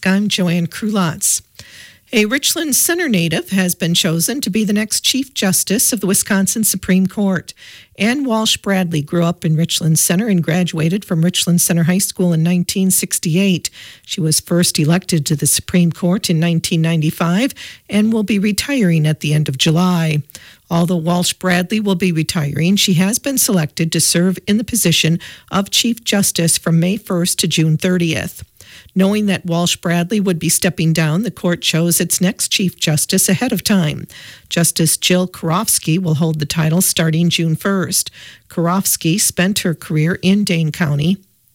I'm Joanne Krulotz. A Richland Center native has been chosen to be the next Chief Justice of the Wisconsin Supreme Court. Ann Walsh Bradley grew up in Richland Center and graduated from Richland Center High School in 1968. She was first elected to the Supreme Court in 1995 and will be retiring at the end of July. Although Walsh Bradley will be retiring, she has been selected to serve in the position of Chief Justice from May 1st to June 30th. Knowing that Walsh Bradley would be stepping down, the court chose its next Chief Justice ahead of time. Justice Jill Karofsky will hold the title starting June 1st. Karofsky spent her career in Dane County.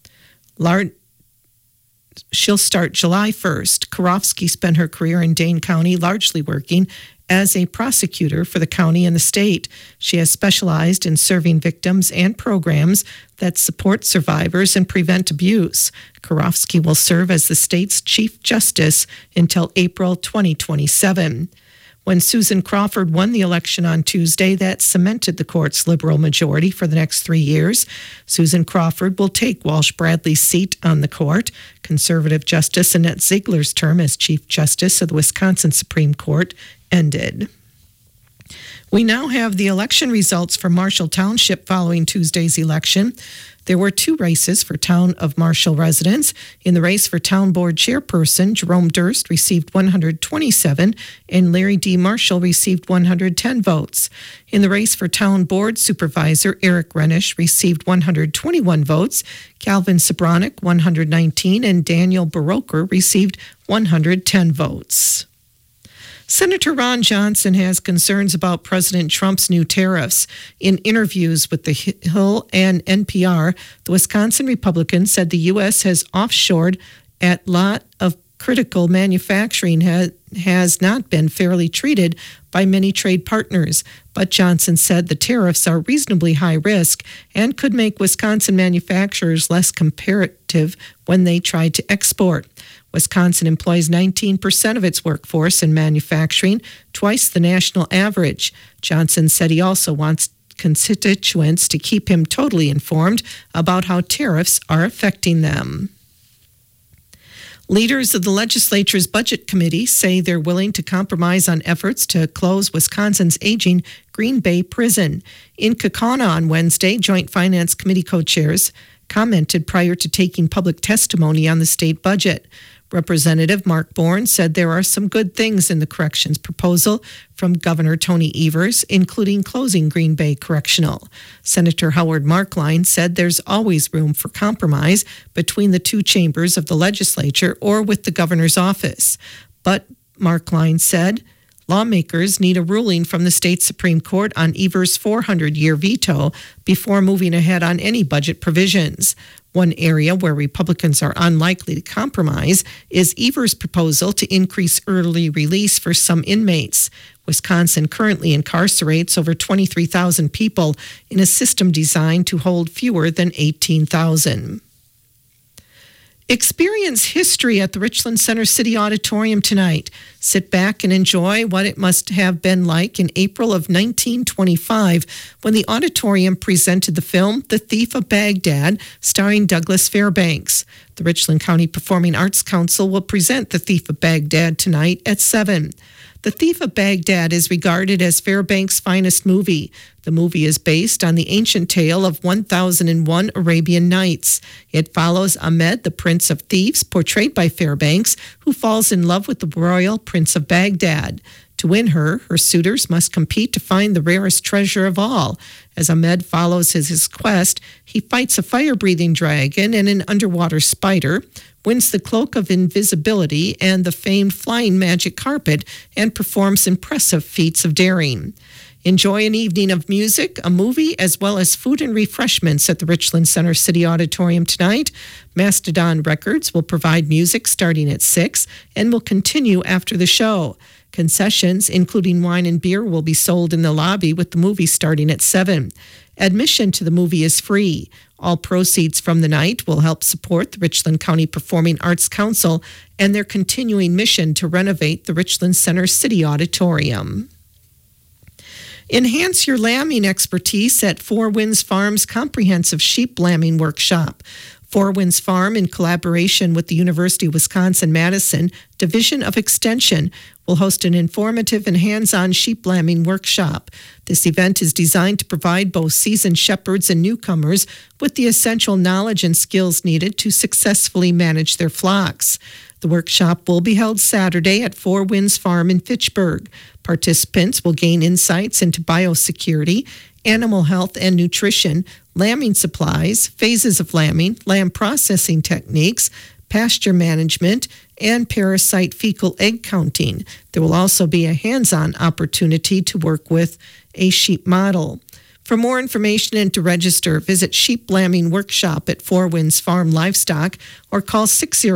She'll start July 1st. Karofsky spent her career in Dane County largely working as a prosecutor for the county and the state. She has specialized in serving victims and programs that support survivors and prevent abuse. Karofsky will serve as the state's Chief Justice until April 2027. When Susan Crawford won the election on Tuesday, that cemented the court's liberal majority for the next 3 years. Susan Crawford will take Walsh Bradley's seat on the court. Conservative Justice Annette Ziegler's term as Chief Justice of the Wisconsin Supreme Court ended. We now have the election results for Marshall Township following Tuesday's election. There were 2 races for Town of Marshall residents. In the race for Town Board Chairperson, Jerome Durst received 127 and Larry D. Marshall received 110 votes. In the race for Town Board Supervisor, Eric Renish received 121 votes, Calvin Sobronic 119, and Daniel Baroker received 110 votes. Senator Ron Johnson has concerns about President Trump's new tariffs. In interviews with The Hill and NPR, the Wisconsin Republican said the U.S. has offshored a lot of critical manufacturing has not been fairly treated by many trade partners. But Johnson said the tariffs are reasonably high risk and could make Wisconsin manufacturers less competitive when they try to export. Wisconsin employs 19% of its workforce in manufacturing, twice the national average. Johnson said he also wants constituents to keep him totally informed about how tariffs are affecting them. Leaders of the legislature's budget committee say they're willing to compromise on efforts to close Wisconsin's aging Green Bay prison. In Kaukauna on Wednesday, Joint Finance Committee co-chairs commented prior to taking public testimony on the state budget. Representative Mark Bourne said there are some good things in the corrections proposal from Governor Tony Evers, including closing Green Bay Correctional. Senator Howard Markline said there's always room for compromise between the 2 chambers of the legislature or with the governor's office. But Markline said lawmakers need a ruling from the state Supreme Court on Evers' 400-year veto before moving ahead on any budget provisions. One area where Republicans are unlikely to compromise is Evers' proposal to increase early release for some inmates. Wisconsin currently incarcerates over 23,000 people in a system designed to hold fewer than 18,000. Experience history at the Richland Center City Auditorium tonight. Sit back and enjoy what it must have been like in April of 1925 when the auditorium presented the film The Thief of Baghdad, starring Douglas Fairbanks. The Richland County Performing Arts Council will present The Thief of Baghdad tonight at 7. The Thief of Baghdad is regarded as Fairbanks' finest movie. The movie is based on the ancient tale of 1001 Arabian Nights. It follows Ahmed, the Prince of Thieves, portrayed by Fairbanks, who falls in love with the royal Prince of Baghdad. To win her, her suitors must compete to find the rarest treasure of all. As Ahmed follows his quest, he fights a fire-breathing dragon and an underwater spider, wins the cloak of invisibility and the famed flying magic carpet, and performs impressive feats of daring. Enjoy an evening of music, a movie, as well as food and refreshments at the Richland Center City Auditorium tonight. Mastodon Records will provide music starting at 6 and will continue after the show. Concessions, including wine and beer, will be sold in the lobby with the movie starting at 7. Admission to the movie is free. All proceeds from the night will help support the Richland County Performing Arts Council and their continuing mission to renovate the Richland Center City Auditorium. Enhance your lambing expertise at Four Winds Farms Comprehensive Sheep Lambing Workshop. Four Winds Farm, in collaboration with the University of Wisconsin-Madison Division of Extension, will host an informative and hands-on sheep lambing workshop. This event is designed to provide both seasoned shepherds and newcomers with the essential knowledge and skills needed to successfully manage their flocks. The workshop will be held Saturday at Four Winds Farm in Fitchburg. Participants will gain insights into biosecurity, animal health and nutrition, lambing supplies, phases of lambing, lamb processing techniques, pasture management, and parasite fecal egg counting. There will also be a hands-on opportunity to work with a sheep model. For more information and to register, visit Sheep Lambing Workshop at Four Winds Farm Livestock or call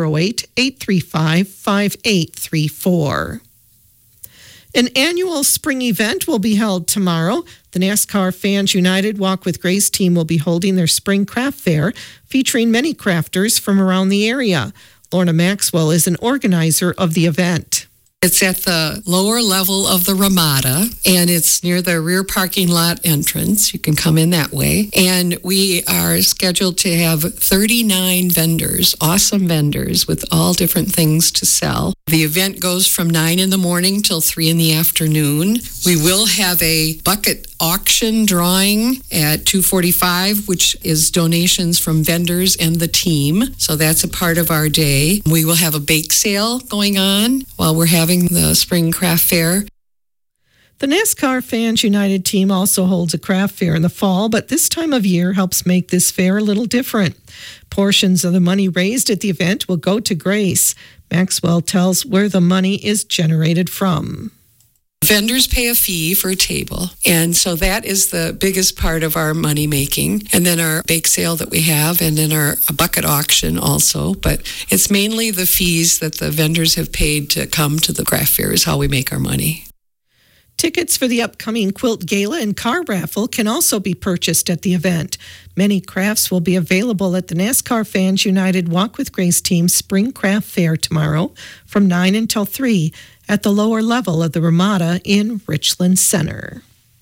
608-835-5834. An annual spring event will be held tomorrow. The NASCAR Fans United Walk with Grace team will be holding their spring craft fair, featuring many crafters from around the area. Lorna Maxwell is an organizer of the event. It's at the lower level of the Ramada, and it's near the rear parking lot entrance. You can come in that way. And we are scheduled to have 39 vendors, awesome vendors with all different things to sell. The event goes from 9 in the morning till 3 in the afternoon. We will have a bucket auction drawing at 2:45, which is donations from vendors and the team. So that's a part of our day. We will have a bake sale going on while we're having the spring craft fair. The NASCAR Fans United team also holds a craft fair in the fall, but this time of year helps make this fair a little different. Portions of the money raised at the event will go to Grace. Maxwell tells where the money is generated from. Vendors pay a fee for a table, and so that is the biggest part of our money making. And then our bake sale that we have, and then our bucket auction also. But it's mainly the fees that the vendors have paid to come to the craft fair is how we make our money. Tickets for the upcoming quilt gala and car raffle can also be purchased at the event. Many crafts will be available at the NASCAR Fans United Walk with Grace team's Spring Craft Fair tomorrow from 9 until 3 at the lower level of the Ramada in Richland Center.